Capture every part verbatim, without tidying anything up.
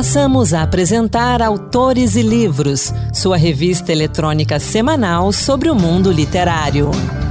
Passamos a apresentar Autores e Livros, sua revista eletrônica semanal sobre o mundo literário.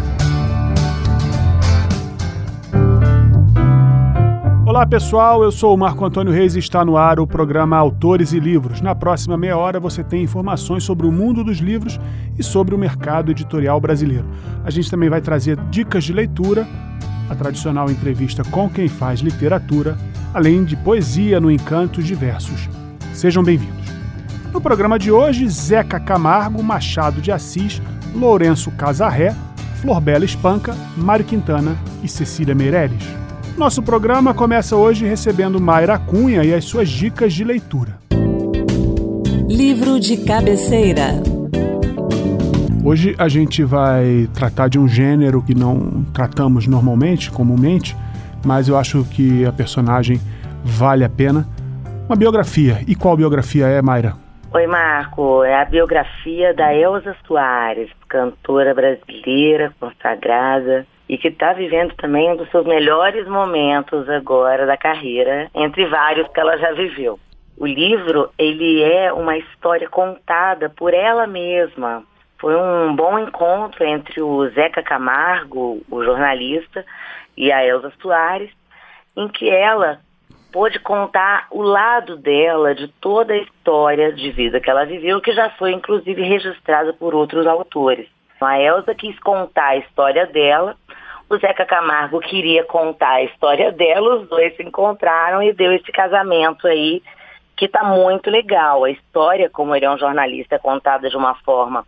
Olá pessoal, eu sou o Marco Antônio Reis e está no ar o programa Autores e Livros. Na próxima meia hora você tem informações sobre o mundo dos livros e sobre o mercado editorial brasileiro. A gente também vai trazer dicas de leitura, a tradicional entrevista com quem faz literatura, além de poesia no Encantos de Versos. Sejam bem-vindos. No programa de hoje, Zeca Camargo, Machado de Assis, Lourenço Casarré, Florbela Espanca, Mário Quintana e Cecília Meirelles. Nosso programa começa hoje recebendo Mayra Cunha e as suas dicas de leitura. Livro de cabeceira. Hoje a gente vai tratar de um gênero que não tratamos normalmente, comumente, mas eu acho que a personagem vale a pena. Uma biografia. E qual biografia é, Mayra? Oi, Marco. É a biografia da Elza Soares, cantora brasileira consagrada e que está vivendo também um dos seus melhores momentos agora da carreira, entre vários que ela já viveu. O livro, ele é uma história contada por ela mesma. Foi um bom encontro entre o Zeca Camargo, o jornalista, e a Elza Soares, em que ela pôde contar o lado dela de toda a história de vida que ela viveu, que já foi inclusive registrada por outros autores. A Elza quis contar a história dela, o Zeca Camargo queria contar a história dela, os dois se encontraram e deu esse casamento aí, que está muito legal. A história, como ele é um jornalista, é contada de uma forma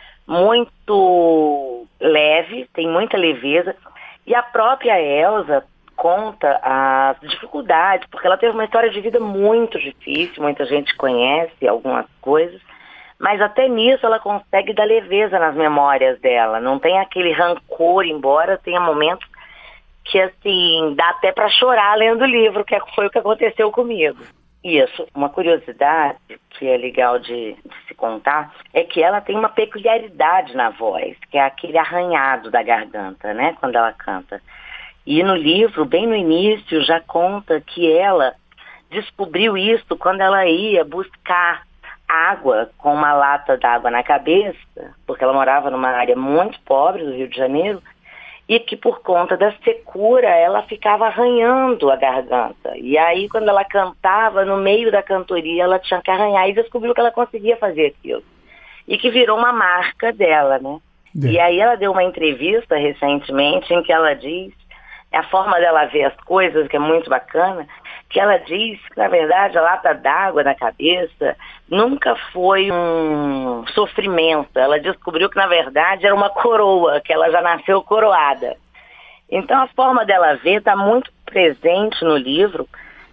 muito leve, tem muita leveza, e a própria Elza conta as dificuldades, porque ela teve uma história de vida muito difícil, muita gente conhece algumas coisas, mas até nisso ela consegue dar leveza nas memórias dela, não tem aquele rancor, embora tenha momentos que, assim, dá até para chorar lendo o livro, que foi o que aconteceu comigo. Isso, uma curiosidade que é legal de, de se contar é que ela tem uma peculiaridade na voz, que é aquele arranhado da garganta, né, quando ela canta. E no livro, bem no início, já conta que ela descobriu isso quando ela ia buscar água com uma lata d'água na cabeça, porque ela morava numa área muito pobre do Rio de Janeiro, e que por conta da secura ela ficava arranhando a garganta. E aí quando ela cantava, no meio da cantoria, ela tinha que arranhar e descobriu que ela conseguia fazer aquilo. E que virou uma marca dela, né? É. E aí ela deu uma entrevista recentemente em que ela diz, a forma dela ver as coisas, que é muito bacana, que ela diz que, na verdade, a lata d'água na cabeça nunca foi um sofrimento. Ela descobriu que, na verdade, era uma coroa, que ela já nasceu coroada. Então, a forma dela ver está muito presente no livro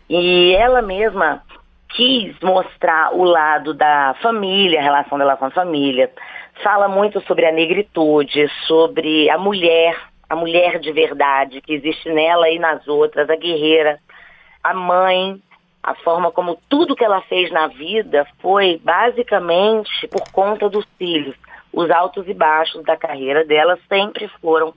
e ela mesma quis mostrar o lado da família, a relação dela com a família. Fala muito sobre a negritude, sobre a mulher, a mulher de verdade que existe nela e nas outras, a guerreira, a mãe, a forma como tudo que ela fez na vida foi basicamente por conta dos filhos. Os altos e baixos da carreira dela sempre foram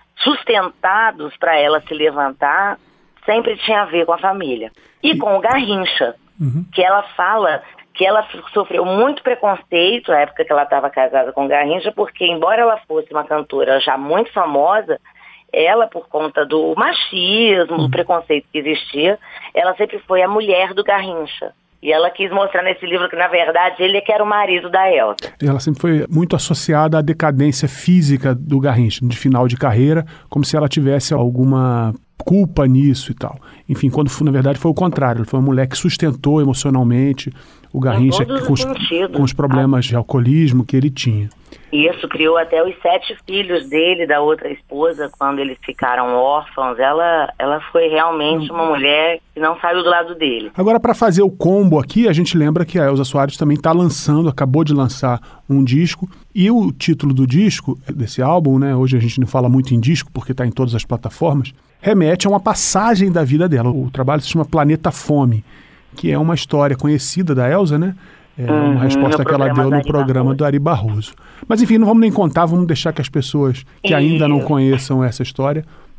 sustentados para ela se levantar, sempre tinha a ver com a família. E com o Garrincha, uhum. que ela fala que ela sofreu muito preconceito na época que ela estava casada com o Garrincha, porque embora ela fosse uma cantora já muito famosa, ela, por conta do machismo, do preconceito que existia, ela sempre foi a mulher do Garrincha. E ela quis mostrar nesse livro que, na verdade, ele é que era o marido da Elza. Ela sempre foi muito associada à decadência física do Garrincha, de final de carreira, como se ela tivesse alguma culpa nisso e tal. Enfim, quando na verdade foi o contrário. Ela foi uma mulher que sustentou emocionalmente o Garrincha com os, com os problemas de alcoolismo que ele tinha. Isso, criou até os sete filhos dele, da outra esposa, quando eles ficaram órfãos. Ela, ela foi realmente uma mulher que não saiu do lado dele. Agora, para fazer o combo aqui, a gente lembra que a Elza Soares também está lançando, acabou de lançar um disco, e o título do disco, desse álbum, né, hoje a gente não fala muito em disco, porque está em todas as plataformas, remete a uma passagem da vida dela. O trabalho se chama Planeta Fome, que é uma história conhecida da Elza, né? É uma uhum, resposta que ela deu no programa do Ari Barroso. Mas enfim, não vamos nem contar, vamos deixar que as pessoas que ainda não conheçam essa história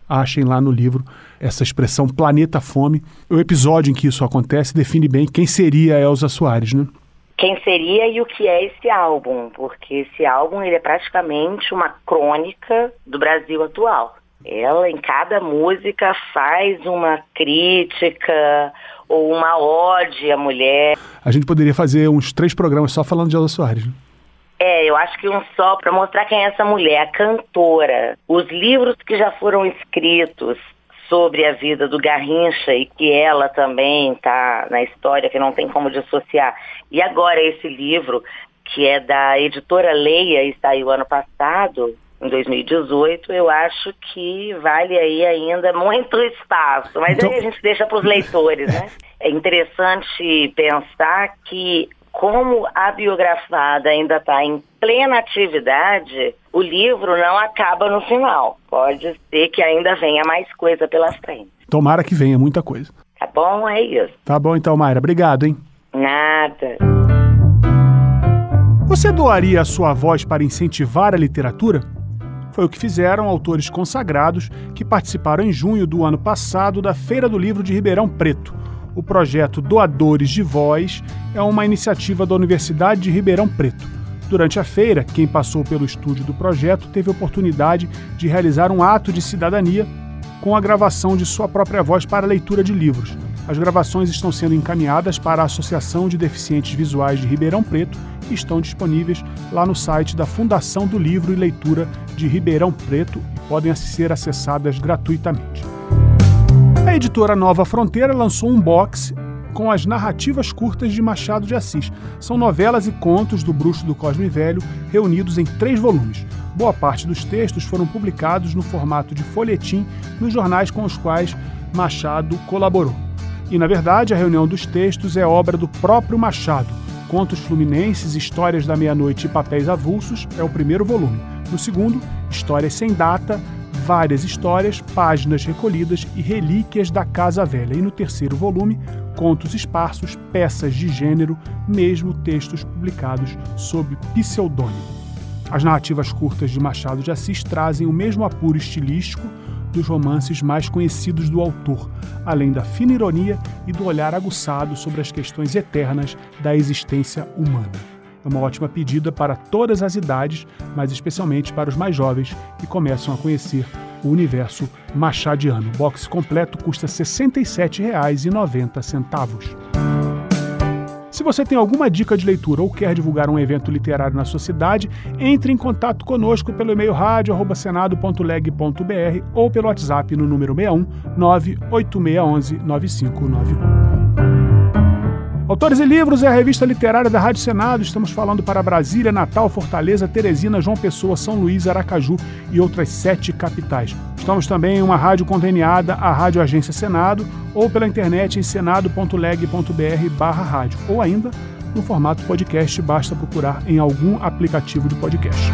achem lá no livro essa expressão Planeta Fome. O episódio em que isso acontece define bem quem seria a Elza Soares, né? Quem seria e o que é esse álbum, porque esse álbum ele é praticamente uma crônica do Brasil atual. Ela, em cada música, faz uma crítica ou uma ode à mulher. A gente poderia fazer uns três programas só falando de Elza Soares, né? É, eu acho que um só para mostrar quem é essa mulher, a cantora. Os livros que já foram escritos sobre a vida do Garrincha e que ela também está na história, que não tem como dissociar. E agora esse livro, que é da editora Leia e saiu ano passado, em dois mil e dezoito, eu acho que vale aí ainda muito espaço. Mas então... aí a gente deixa para os leitores, né? É interessante pensar que, como a biografada ainda está em plena atividade, o livro não acaba no final. Pode ser que ainda venha mais coisa pela frente. Tomara que venha muita coisa. Tá bom? É isso. Tá bom então, Mayra. Obrigado, hein? Nada. Você doaria a sua voz para incentivar a literatura? Foi o que fizeram autores consagrados que participaram em junho do ano passado da Feira do Livro de Ribeirão Preto. O projeto Doadores de Voz é uma iniciativa da Universidade de Ribeirão Preto. Durante a feira, quem passou pelo estúdio do projeto teve a oportunidade de realizar um ato de cidadania com a gravação de sua própria voz para a leitura de livros. As gravações estão sendo encaminhadas para a Associação de Deficientes Visuais de Ribeirão Preto e estão disponíveis lá no site da Fundação do Livro e Leitura de Ribeirão Preto e podem ser acessadas gratuitamente. A editora Nova Fronteira lançou um box com as narrativas curtas de Machado de Assis. São novelas e contos do Bruxo do Cosme Velho reunidos em três volumes. Boa parte dos textos foram publicados no formato de folhetim nos jornais com os quais Machado colaborou. E, na verdade, a reunião dos textos é obra do próprio Machado. Contos Fluminenses, Histórias da Meia-Noite e Papéis Avulsos é o primeiro volume. No segundo, Histórias Sem Data, Várias Histórias, Páginas Recolhidas e Relíquias da Casa Velha. E no terceiro volume, Contos Esparsos, Peças de Gênero, mesmo textos publicados sob pseudônimo. As narrativas curtas de Machado de Assis trazem o mesmo apuro estilístico dos romances mais conhecidos do autor, além da fina ironia e do olhar aguçado sobre as questões eternas da existência humana. É uma ótima pedida para todas as idades, mas especialmente para os mais jovens que começam a conhecer o universo machadiano. O box completo custa sessenta e sete reais e noventa centavos. Se você tem alguma dica de leitura ou quer divulgar um evento literário na sua cidade, entre em contato conosco pelo e-mail rádio arroba senado ponto leg ponto br ou pelo WhatsApp no número seis um nove oito seis um um nove cinco nove um. Autores e Livros é a revista literária da Rádio Senado. Estamos falando para Brasília, Natal, Fortaleza, Teresina, João Pessoa, São Luís, Aracaju e outras sete capitais. Estamos também em uma rádio conveniada à Rádio Agência Senado ou pela internet em senado ponto leg ponto br barra rádio ou ainda no formato podcast, basta procurar em algum aplicativo de podcast.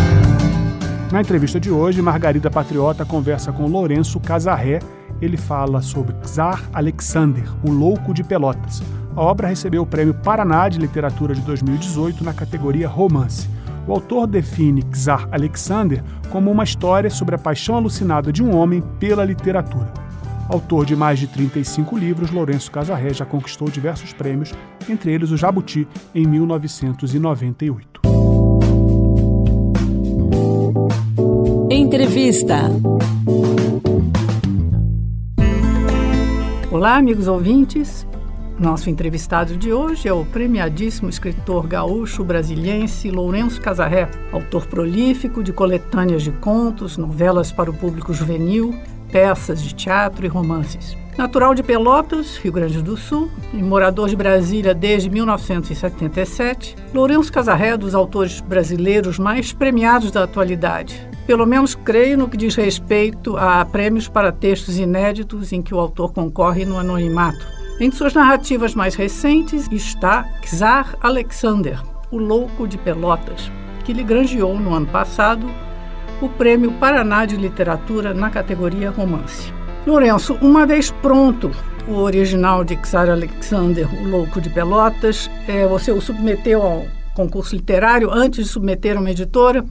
Na entrevista de hoje, Margarida Patriota conversa com Lourenço Casarré. Ele fala sobre Czar Alexander, o Louco de Pelotas. A obra recebeu o Prêmio Paraná de Literatura de dois mil e dezoito na categoria Romance. O autor define Czar Alexander como uma história sobre a paixão alucinada de um homem pela literatura. Autor de mais de trinta e cinco livros, Lourenço Casarré já conquistou diversos prêmios, entre eles o Jabuti, em mil novecentos e noventa e oito. Entrevista. Olá, amigos ouvintes. Nosso entrevistado de hoje é o premiadíssimo escritor gaúcho brasiliense Lourenço Casarré, autor prolífico de coletâneas de contos, novelas para o público juvenil, peças de teatro e romances. Natural de Pelotas, Rio Grande do Sul, e morador de Brasília desde mil novecentos e setenta e sete, Lourenço Casarré é dos autores brasileiros mais premiados da atualidade. Pelo menos creio no que diz respeito a prêmios para textos inéditos em que o autor concorre no anonimato. Entre suas narrativas mais recentes está Czar Alexander, o Louco de Pelotas, que lhe granjeou no ano passado o Prêmio Paraná de Literatura na categoria Romance. Lourenço, uma vez pronto o original de Czar Alexander, o Louco de Pelotas, é, você o submeteu ao concurso literário antes de submeter a uma editora?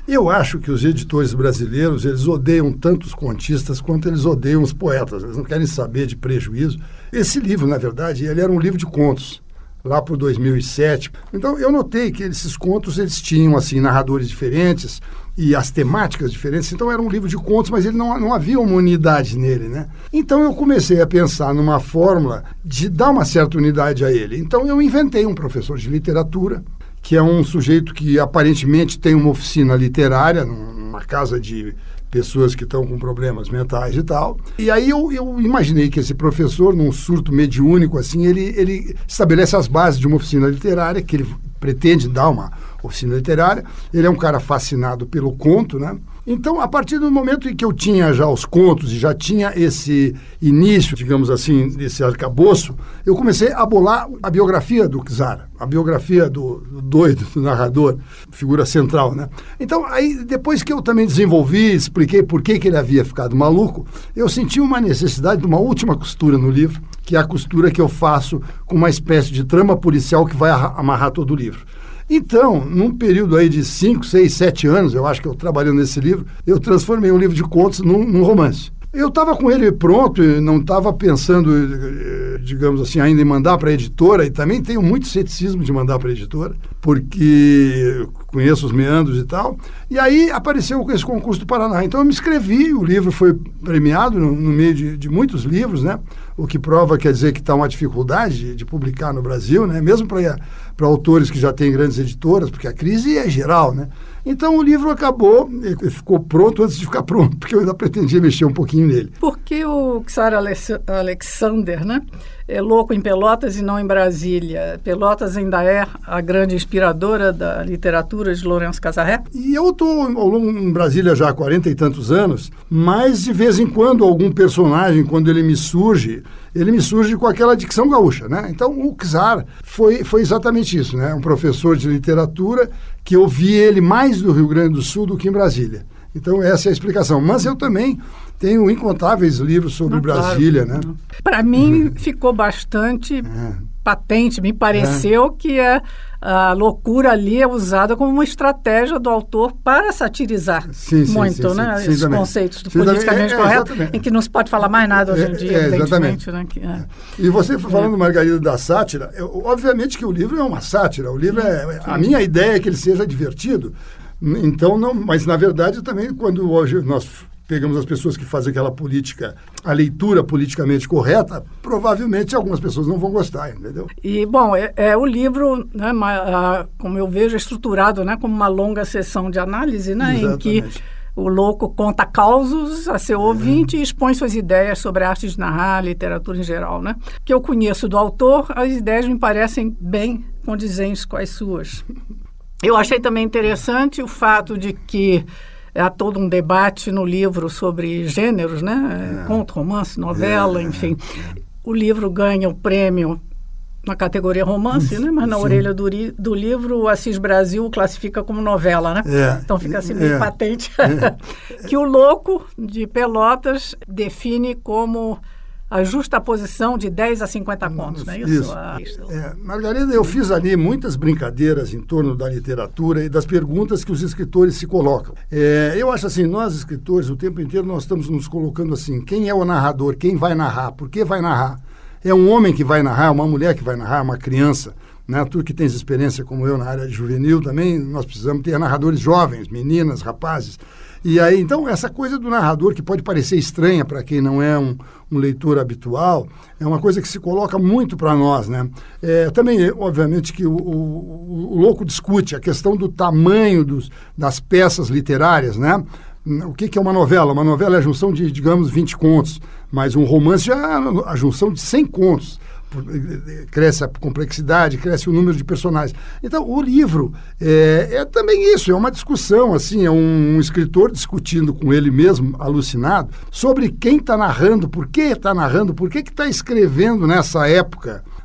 Eu acho que os editores brasileiros, eles odeiam tanto os contistas quanto eles odeiam os poetas. Eles não querem saber de prejuízo. Esse livro, na verdade, ele era um livro de contos, lá por dois mil e sete. Então, eu notei que esses contos, eles tinham, assim, narradores diferentes e as temáticas diferentes. Então, era um livro de contos, mas ele não, não havia uma unidade nele, né? Então, eu comecei a pensar numa fórmula de dar uma certa unidade a ele. Então, eu inventei um professor de literatura, que é um sujeito que aparentemente tem uma oficina literária, numa casa de pessoas que estão com problemas mentais e tal. E aí eu, eu imaginei que esse professor, num surto mediúnico, assim, ele, ele estabelece as bases de uma oficina literária, que ele pretende dar uma oficina literária. Ele é um cara fascinado pelo conto, né? Então, a partir do momento em que eu tinha já os contos e já tinha esse início, digamos assim, desse arcabouço, eu comecei a bolar a biografia do Czar, a biografia do, do doido, do narrador, figura central, né? Então, aí, depois que eu também desenvolvi, expliquei por que, que ele havia ficado maluco, eu senti uma necessidade de uma última costura no livro, que é a costura que eu faço com uma espécie de trama policial que vai amarrar todo o livro. Então, num período aí de cinco, seis, sete anos, eu acho que eu trabalhando nesse livro, eu transformei um livro de contos num, num romance. Eu estava com ele pronto e não estava pensando, digamos assim, ainda em mandar para a editora, e também tenho muito ceticismo de mandar para a editora, porque conheço os meandros e tal. E aí apareceu esse concurso do Paraná. Então eu me inscrevi, o livro foi premiado no, no meio de, de muitos livros, né? O que prova, quer dizer, que está uma dificuldade de, de publicar no Brasil, né? Mesmo para para autores que já têm grandes editoras, porque a crise é geral, né? Então o livro acabou, ficou pronto antes de ficar pronto, porque eu ainda pretendia mexer um pouquinho nele. Por que o Czar Alexander, né, é louco em Pelotas e não em Brasília? Pelotas ainda é a grande inspiradora da literatura de Lourenço Casarré? E eu estou em Brasília já há quarenta e tantos anos, mas de vez em quando algum personagem, quando ele me surge, ele me surge com aquela dicção gaúcha, né? Então o Czar foi, foi exatamente isso, né? Um professor de literatura que eu vi ele mais no Rio Grande do Sul do que em Brasília. Então, essa é a explicação. Mas eu também tenho incontáveis livros sobre Não, Brasília, claro. né? Para mim, uhum. ficou bastante é. patente. Me pareceu é. que a, a loucura ali é usada como uma estratégia do autor para satirizar sim, sim, muito, sim, né? Sim, Esses sim, conceitos do sim, politicamente é, correto, é, em que não se pode falar mais nada hoje em dia, é, evidentemente. Né? Que, é. E você falando, Margarida, da sátira, eu, obviamente que o livro é uma sátira. O livro sim, é... Sim. A minha ideia é que ele seja divertido. Então, não, mas na verdade também quando hoje nós pegamos as pessoas que fazem aquela política, a leitura politicamente correta, provavelmente algumas pessoas não vão gostar, entendeu? E, bom, é, é o livro, né, a, como eu vejo, é estruturado, né, como uma longa sessão de análise, né, em que o louco conta causos a seu ouvinte é. e expõe suas ideias sobre a arte de narrar, a literatura em geral, né? Que eu conheço do autor, as ideias me parecem bem condizentes com as suas. Eu achei também interessante o fato de que há todo um debate no livro sobre gêneros, né? É. Conto, romance, novela, é. enfim. O livro ganha o prêmio na categoria romance, né? Mas na Sim. orelha do, do livro o Assis Brasil classifica como novela, né? É. Então fica assim meio é. patente é. que o Louco de Pelotas define como a justa posição de dez a cinquenta contos, não é isso? isso. Ah, é, Margarida, eu fiz ali muitas brincadeiras em torno da literatura e das perguntas que os escritores se colocam. É, eu acho assim, nós escritores, o tempo inteiro nós estamos nos colocando assim, quem é o narrador, quem vai narrar, por que vai narrar? É um homem que vai narrar, uma mulher que vai narrar, uma criança, né? Tu que tens experiência como eu na área juvenil também, nós precisamos ter narradores jovens, meninas, rapazes. E aí, então, essa coisa do narrador, que pode parecer estranha para quem não é um, um leitor habitual, é uma coisa que se coloca muito para nós, né? É, também, obviamente, que o, o, o Louco discute a questão do tamanho dos, das peças literárias, né? O que, que é uma novela? Uma novela é a junção de, digamos, vinte contos, mas um romance já é a junção de cem contos. Cresce a complexidade, cresce o número de personagens. Então, o livro é, é também isso, é uma discussão, assim, é um, um escritor discutindo com ele mesmo, alucinado, sobre quem está narrando, por que está narrando, por que está escrevendo nessa época,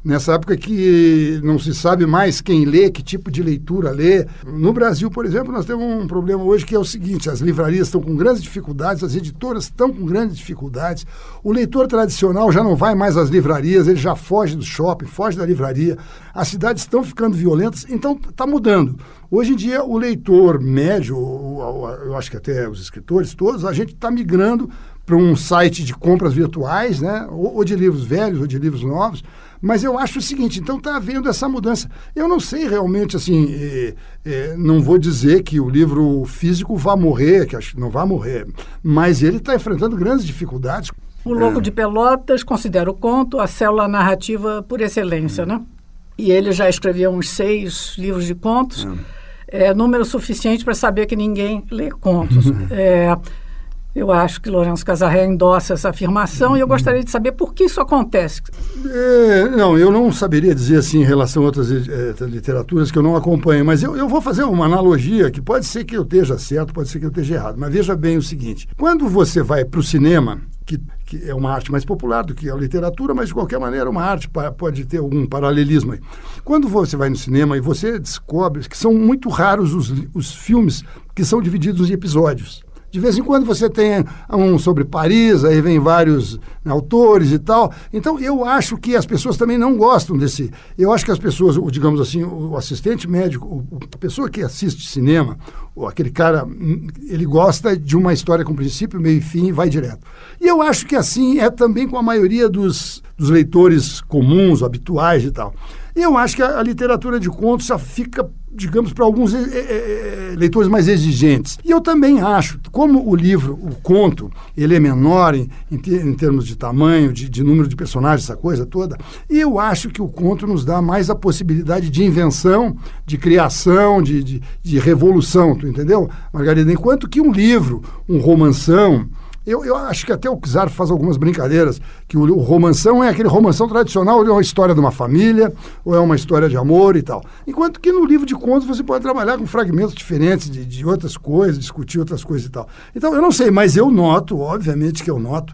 nessa época que não se sabe mais quem lê, que tipo de leitura lê. No Brasil, por exemplo, nós temos um problema hoje que é o seguinte, as livrarias estão com grandes dificuldades, as editoras estão com grandes dificuldades, o leitor tradicional já não vai mais às livrarias, ele já foge do shopping, foge da livraria, as cidades estão ficando violentas, então está mudando. Hoje em dia, o leitor médio, eu acho que até os escritores todos, a gente está migrando para um site de compras virtuais, né? ou, ou de livros velhos, ou de livros novos, mas eu acho o seguinte, então está havendo essa mudança. Eu não sei realmente, assim, é, é, não vou dizer que o livro físico vai morrer, que acho que não vai morrer, mas ele está enfrentando grandes dificuldades. O Louco é. de Pelotas considera o conto a célula narrativa por excelência, hum. né? E ele já escreveu uns seis livros de contos, hum. é, número suficiente para saber que ninguém lê contos. é, Eu acho que Lourenço Casarré endossa essa afirmação e eu gostaria de saber por que isso acontece. É, não, eu não saberia dizer assim em relação a outras é, literaturas que eu não acompanho, mas eu, eu vou fazer uma analogia que pode ser que eu esteja certo, pode ser que eu esteja errado. Mas veja bem o seguinte, quando você vai para o cinema, que, que é uma arte mais popular do que a literatura, mas de qualquer maneira uma arte pa, pode ter algum paralelismo aí. Quando você vai no cinema e você descobre que são muito raros os, os filmes que são divididos em episódios. De vez em quando você tem um sobre Paris, aí vem vários autores e tal. Então, eu acho que as pessoas também não gostam desse... Eu acho que as pessoas, digamos assim, o assistente médico, a pessoa que assiste cinema, aquele cara, ele gosta de uma história com princípio, meio e fim e vai direto. E eu acho que assim é também com a maioria dos, dos leitores comuns, habituais e tal. E eu acho que a, a literatura de contos já fica, digamos, para alguns é, é, leitores mais exigentes. E eu também acho, como o livro, o conto, ele é menor em, em, ter, em termos de tamanho, de, de número de personagens, essa coisa toda, e eu acho que o conto nos dá mais a possibilidade de invenção, de criação, de, de, de revolução, tu entendeu, Margarida? Enquanto que um livro, um romanção, Eu, eu acho que até o Czar faz algumas brincadeiras, que o, o romanção é aquele romanção tradicional, é uma história de uma família, ou é uma história de amor e tal. Enquanto que no livro de contos você pode trabalhar com fragmentos diferentes de, de outras coisas, discutir outras coisas e tal. Então, eu não sei, mas eu noto, obviamente que eu noto,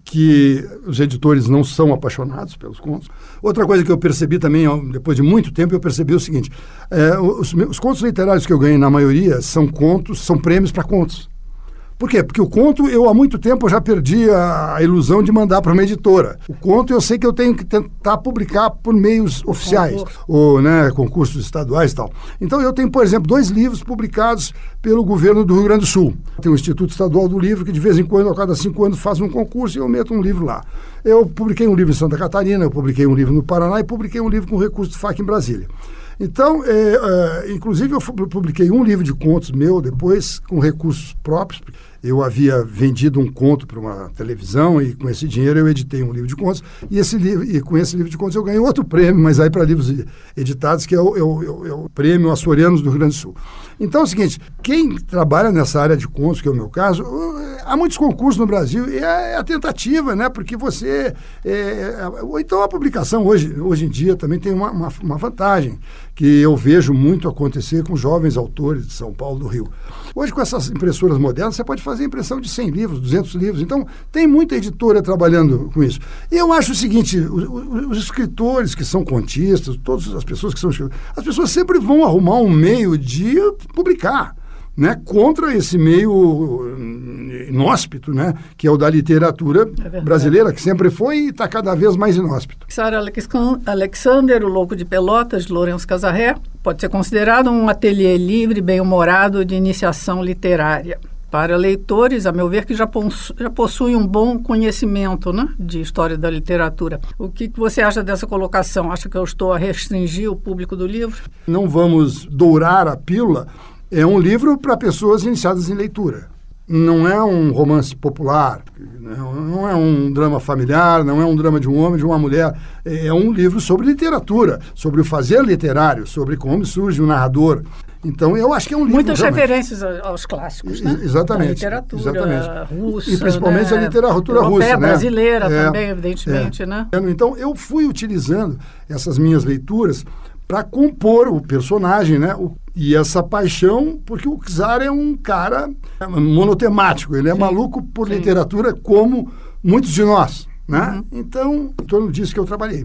que os editores não são apaixonados pelos contos. Outra coisa que eu percebi também, depois de muito tempo, eu percebi o seguinte, é, os, os contos literários que eu ganhei, na maioria, são contos, são prêmios para contos. Por quê? Porque o conto, eu há muito tempo já perdi a, a ilusão de mandar para uma editora. O conto eu sei que eu tenho que tentar publicar por meios oficiais, concurso. ou né, concursos estaduais e tal. Então eu tenho, por exemplo, dois livros publicados pelo governo do Rio Grande do Sul. Tem o Instituto Estadual do Livro, que de vez em quando, a cada cinco anos, faz um concurso e eu meto um livro lá. Eu publiquei um livro em Santa Catarina, eu publiquei um livro no Paraná e publiquei um livro com recurso do F A C em Brasília. Então, é, é, inclusive, eu publiquei um livro de contos meu depois, com recursos próprios. Eu havia vendido um conto para uma televisão e com esse dinheiro eu editei um livro de contos. E, esse livro, e com esse livro de contos eu ganhei outro prêmio, mas aí para livros editados, que é o, é o, é o Prêmio Açorianos do Rio Grande do Sul. Então é o seguinte, quem trabalha nessa área de contos, que é o meu caso, há muitos concursos no Brasil e é a tentativa, né? Porque você... É, ou então a publicação hoje, hoje em dia também tem uma, uma, uma vantagem que eu vejo muito acontecer com jovens autores de São Paulo, do Rio. Hoje, com essas impressoras modernas, você pode fazer impressão de cem livros, duzentos livros. Então, tem muita editora trabalhando com isso. E eu acho o seguinte, os, os escritores que são contistas, todas as pessoas que são escritores, as pessoas sempre vão arrumar um meio de publicar, né, contra esse meio inóspito, né, que é o da literatura é brasileira, que sempre foi e está cada vez mais inóspito. Sara Alexander, o Louco de Pelotas, de Lourenço Casarré, pode ser considerado um ateliê livre, bem-humorado de iniciação literária. Para leitores, a meu ver, que já, possu- já possuem um bom conhecimento, né, de história da literatura. O que, que você acha dessa colocação? Acha que eu estou a restringir o público do livro? Não vamos dourar a pílula. É um livro para pessoas iniciadas em leitura. Não é um romance popular, não é um drama familiar, não é um drama de um homem, de uma mulher. É um livro sobre literatura, sobre o fazer literário, sobre como surge o narrador. Então, eu acho que é um livro... Muitas realmente referências aos clássicos, né? Exatamente. Da literatura exatamente. russa, e principalmente né? a literatura europeia, russa, né? brasileira é, também, evidentemente, é. né? Então, eu fui utilizando essas minhas leituras para compor o personagem, né? O, e essa paixão, porque o Czar é um cara monotemático, ele é sim, maluco por sim. literatura como muitos de nós, né? Uhum. Então, em torno disso que eu trabalhei.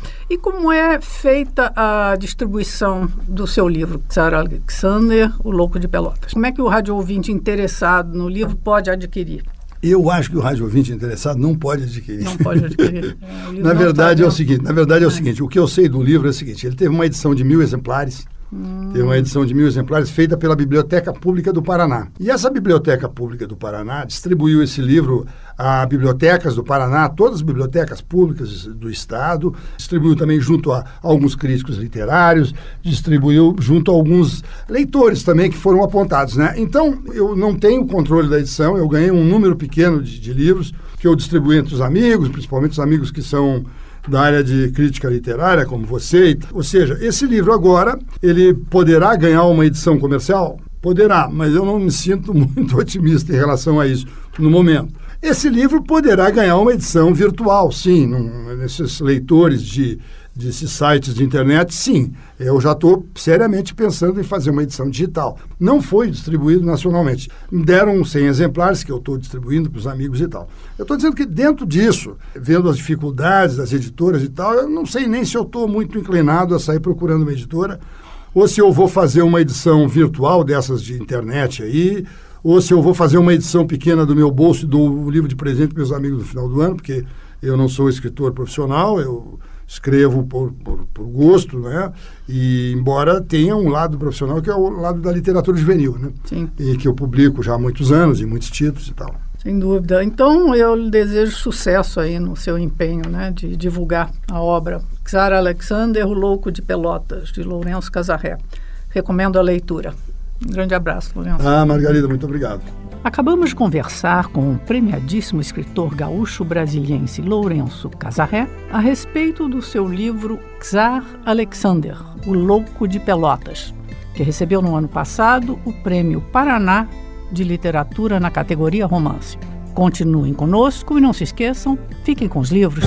E como é feita a distribuição do seu livro, Czar Alexander, O Louco de Pelotas? Como é que o rádio ouvinte interessado no livro pode adquirir? Eu acho que o rádio ouvinte interessado não pode adquirir. Não pode adquirir. É, na verdade tá, é o seguinte, na verdade é o seguinte, o que eu sei do livro é o seguinte, ele teve uma edição de mil exemplares, Hum. Tem uma edição de mil exemplares feita pela Biblioteca Pública do Paraná. E essa Biblioteca Pública do Paraná distribuiu esse livro a bibliotecas do Paraná, todas as bibliotecas públicas do Estado, distribuiu também junto a alguns críticos literários, distribuiu junto a alguns leitores também que foram apontados, né? Então, eu não tenho controle da edição, eu ganhei um número pequeno de, de livros que eu distribuí entre os amigos, principalmente os amigos que são da área de crítica literária, como você. Ou seja, esse livro agora, ele poderá ganhar uma edição comercial? Poderá, mas eu não me sinto muito otimista em relação a isso no momento. Esse livro poderá ganhar uma edição virtual, sim, num, nesses leitores de, desses sites de internet, sim. Eu já estou seriamente pensando em fazer uma edição digital. Não foi distribuído nacionalmente. Me deram cem exemplares que eu estou distribuindo para os amigos e tal. Eu estou dizendo que dentro disso, vendo as dificuldades das editoras e tal, eu não sei nem se eu estou muito inclinado a sair procurando uma editora, ou se eu vou fazer uma edição virtual dessas de internet aí, ou se eu vou fazer uma edição pequena do meu bolso e dou o livro de presente para meus amigos no final do ano, porque eu não sou escritor profissional, eu escrevo por, por, por gosto, né? E embora tenha um lado profissional que é o lado da literatura juvenil, né? Sim. E que eu publico já há muitos anos, em muitos títulos e tal. Sem dúvida. Então, eu lhe desejo sucesso aí no seu empenho, né, de divulgar a obra Czar Alexander, O Louco de Pelotas, de Lourenço Casarré. Recomendo a leitura. Um grande abraço, Lourenço. Ah, Margarida, muito obrigado. Acabamos de conversar com o premiadíssimo escritor gaúcho-brasiliense Lourenço Casarré a respeito do seu livro Czar Alexander, O Louco de Pelotas, que recebeu no ano passado o Prêmio Paraná de Literatura na categoria Romance. Continuem conosco e não se esqueçam, fiquem com os livros.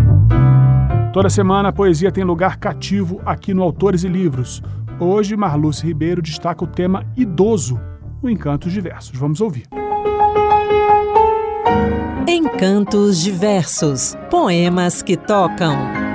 Toda semana a poesia tem lugar cativo aqui no Autores e Livros. Hoje, Marluce Ribeiro destaca o tema idoso no Encantos Diversos. Vamos ouvir. Encantos Diversos, poemas que tocam.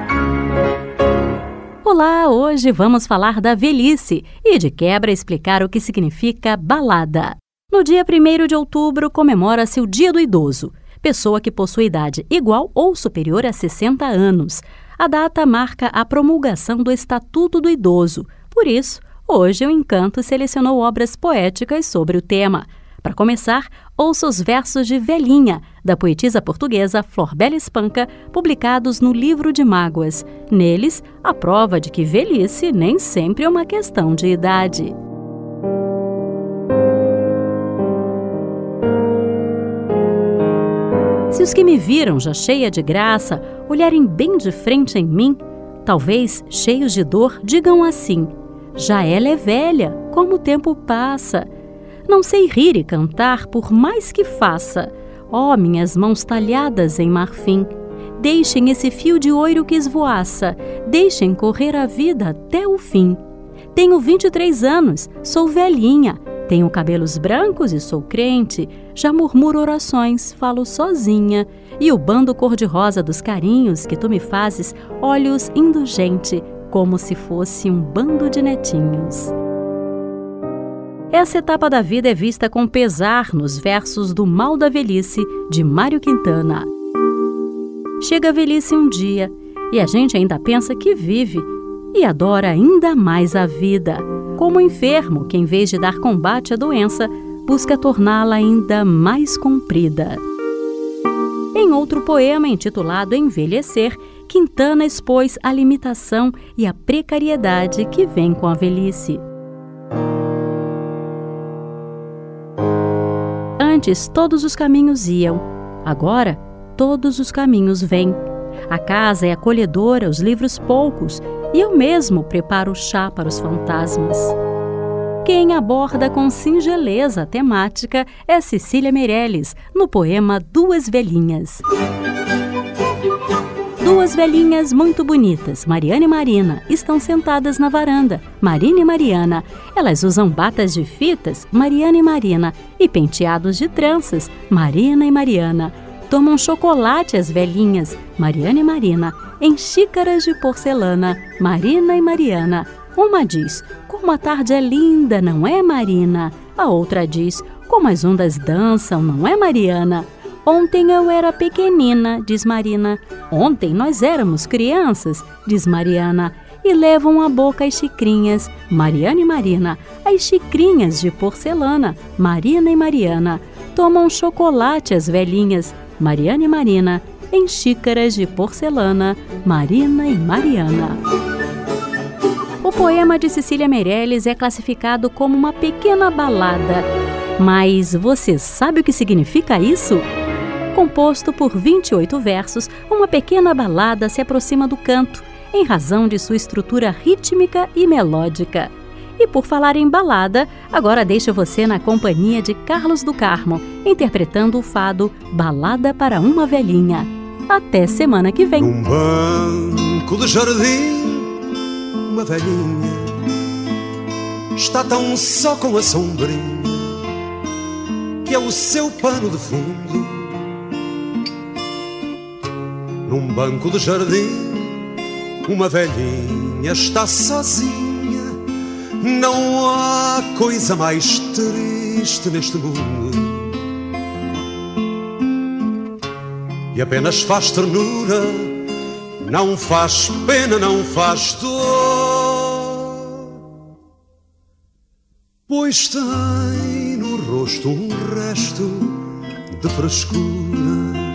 Olá, hoje vamos falar da velhice e de quebra explicar o que significa balada. No dia primeiro de outubro comemora-se o Dia do Idoso, pessoa que possui idade igual ou superior a sessenta anos. A data marca a promulgação do Estatuto do Idoso. Por isso, hoje o Encanto selecionou obras poéticas sobre o tema. Para começar, ouça os versos de Velhinha, da poetisa portuguesa Florbela Espanca, publicados no Livro de Mágoas. Neles, a prova de que velhice nem sempre é uma questão de idade. Se os que me viram já cheia de graça olharem bem de frente em mim, talvez, cheios de dor, digam assim: já ela é velha, como o tempo passa. Não sei rir e cantar, por mais que faça. Ó, minhas mãos talhadas em marfim, deixem esse fio de ouro que esvoaça, deixem correr a vida até o fim. Tenho vinte e três anos, sou velhinha, tenho cabelos brancos e sou crente, já murmuro orações, falo sozinha, e o bando cor-de-rosa dos carinhos que tu me fazes, olhos indulgente, como se fosse um bando de netinhos. Essa etapa da vida é vista com pesar nos versos do Mal da Velhice, de Mário Quintana. Chega a velhice um dia, e a gente ainda pensa que vive, e adora ainda mais a vida, como o enfermo que, em vez de dar combate à doença, busca torná-la ainda mais comprida. Em outro poema intitulado Envelhecer, Quintana expôs a limitação e a precariedade que vem com a velhice. Antes todos os caminhos iam, agora todos os caminhos vêm. A casa é acolhedora, os livros poucos, e eu mesmo preparo o chá para os fantasmas. Quem aborda com singeleza a temática é Cecília Meirelles, no poema Duas Velhinhas. Duas velhinhas muito bonitas, Mariana e Marina, estão sentadas na varanda, Marina e Mariana. Elas usam batas de fitas, Mariana e Marina, e penteados de tranças, Marina e Mariana. tomam chocolate as velhinhas, Mariana e Marina, em xícaras de porcelana, Marina e Mariana. Uma diz, como a tarde é linda, não é, Marina? A outra diz, como as ondas dançam, não é, Mariana? Ontem eu era pequenina, diz Marina. Ontem nós éramos crianças, diz Mariana. E levam à boca as xicrinhas, Mariana e Marina, as xicrinhas de porcelana, Marina e Mariana. Tomam chocolate as velhinhas, Mariana e Marina, em xícaras de porcelana, Marina e Mariana. O poema de Cecília Meirelles é classificado como uma pequena balada. Mas você sabe o que significa isso? Composto por vinte e oito versos, uma pequena balada se aproxima do canto, em razão de sua estrutura rítmica e melódica. E por falar em balada, agora deixo você na companhia de Carlos do Carmo, interpretando o fado Balada para uma Velhinha. Até semana que vem. Num banco de jardim, uma velhinha está tão só com a sombrinha, que é o seu pano de fundo. Num banco de jardim, uma velhinha está sozinha. Não há coisa mais triste neste mundo, e apenas faz ternura, não faz pena, não faz dor, pois tem no rosto um resto de frescura.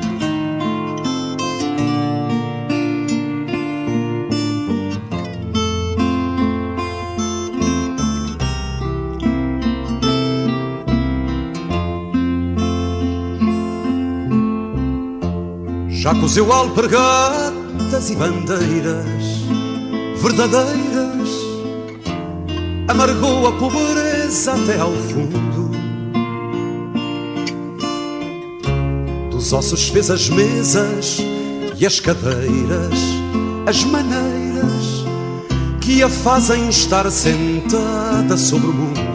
Já cozeu alpargatas e bandeiras verdadeiras, amargou a pobreza até ao fundo. Dos ossos fez as mesas e as cadeiras, as maneiras que a fazem estar sentada sobre o mundo.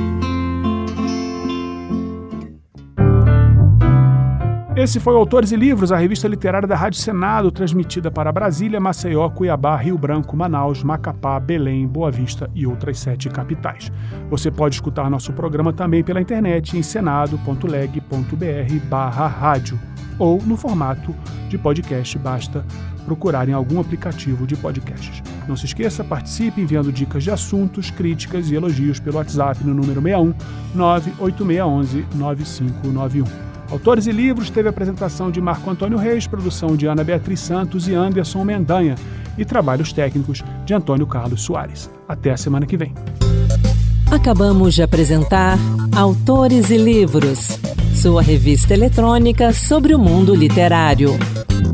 Esse foi Autores e Livros, a revista literária da Rádio Senado, transmitida para Brasília, Maceió, Cuiabá, Rio Branco, Manaus, Macapá, Belém, Boa Vista e outras sete capitais. Você pode escutar nosso programa também pela internet em senado ponto leg ponto br barra rádio ou no formato de podcast, basta procurar em algum aplicativo de podcasts. Não se esqueça, participe enviando dicas de assuntos, críticas e elogios pelo WhatsApp no número seis um nove oito seis um um nove cinco nove um. Autores e Livros teve a apresentação de Marco Antônio Reis, produção de Ana Beatriz Santos e Anderson Mendanha e trabalhos técnicos de Antônio Carlos Soares. Até a semana que vem. Acabamos de apresentar Autores e Livros, sua revista eletrônica sobre o mundo literário.